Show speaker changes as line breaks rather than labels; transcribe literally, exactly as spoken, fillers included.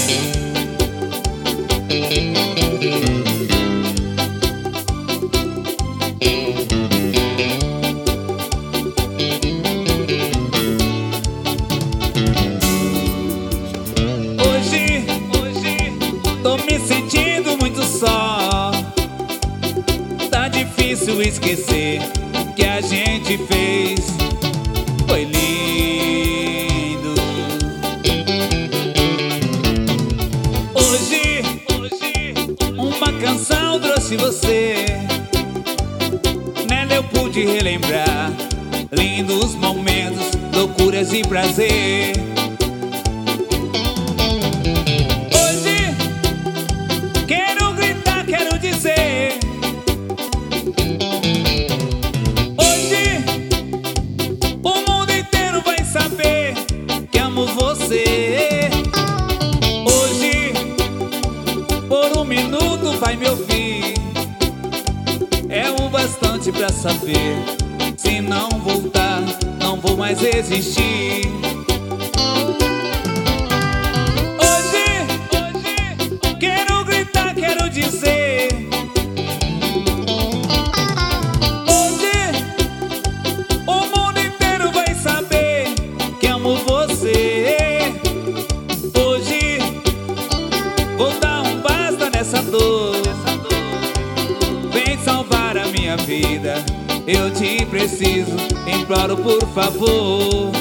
Hoje, hoje, tô me sentindo muito só. Tá difícil esquecer o que a gente fez. Foi lindo. Hoje, hoje, uma canção trouxe você. Nela eu pude relembrar lindos momentos, loucuras e prazer. Hoje, quero gritar, quero dizer. Hoje, o mundo inteiro vai saber que amo você. Hoje, por um minuto vai me ouvir. É o bastante pra saber. Se não voltar, não vou mais existir. Hoje, hoje, quero gritar, quero dizer. Hoje, o mundo inteiro vai saber que amo você. Hoje, vou dar um basta nessa dor. Vem salvar a minha vida. Eu te preciso, imploro por favor.